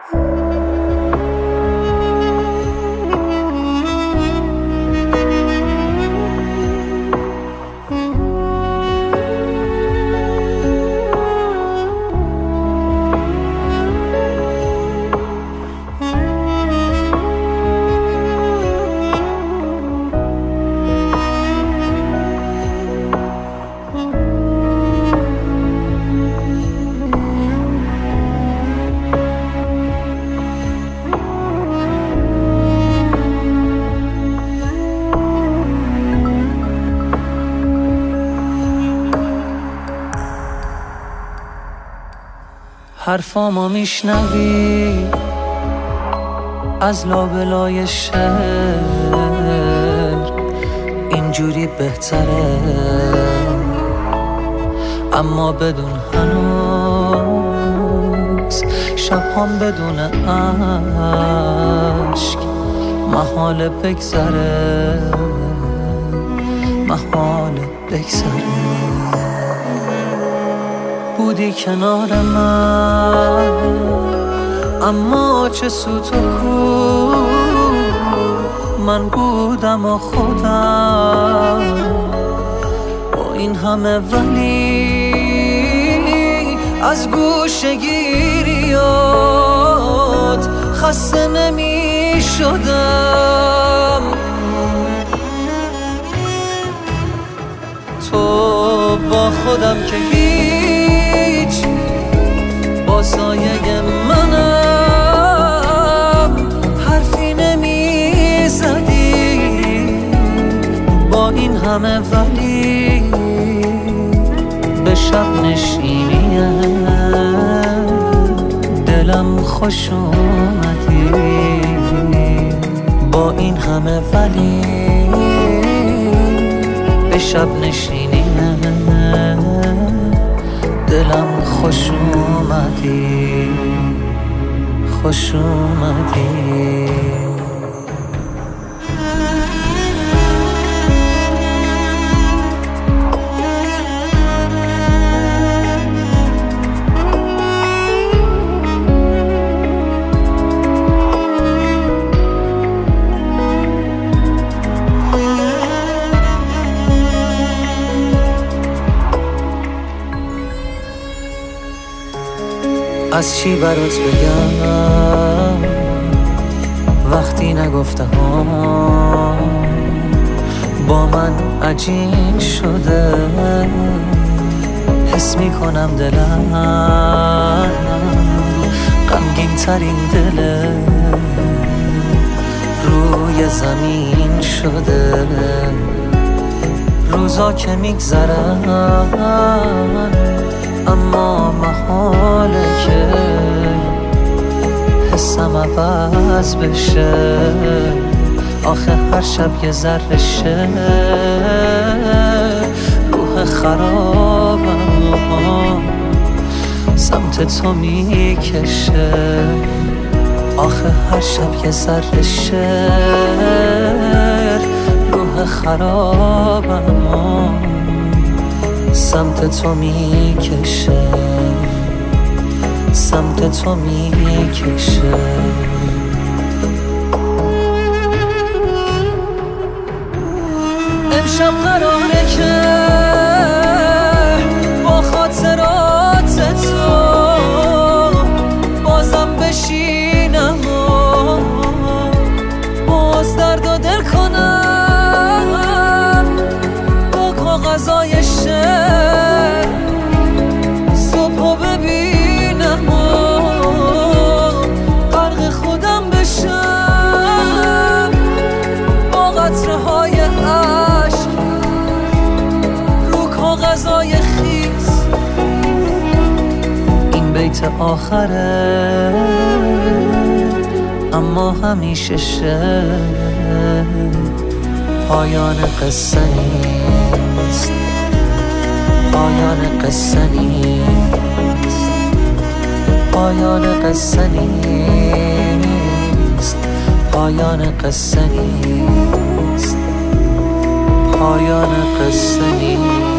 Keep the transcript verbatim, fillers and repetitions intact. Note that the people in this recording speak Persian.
حرفامو میشنوی از لابلای شهر، اینجوری بهتره، اما بدون هنوز شبهام بدون عشق محال بگذره، محال بگذره. بودی کنار من اما چه سوت و کو، من بودم و خودم با این همه، ولی از گوشه گیریات خسته نمی شدم. تو با خودم که هیچ، با سایه منم حرفی نمی زدی، با این همه ولی به شب نشینی دلم خوش اومدی، با این همه ولی به شب نشینی دلم خوش اومدی، خوش اومدی. از چی برات بگم وقتی نگفتم با من عجین شده، حس میکنم دلم غمگین ترین دل روی زمین شده. روزا که میگذرن اما محاله که حسم عوض بشه، آخه هر شب یه ذره شه روح خرابم سمت تو میکشه، آخه هر شب یه ذره شه روح خرابم سمت تو میکشه، سمت تو میکشه. امشب قراره که با خاطرات تو بازم بشینم و باز درد و دل کنم با کاغذای شعر، صبحو ببینم و غرق خودم بشم با قطره های عشق رو کاغذای خیس. این بیت آخره اما همیشه شه، پایان قصه نیست، پایان قصه نیست، پایان قصه نیست، پایان قصه نیست، پایان قصه نیست.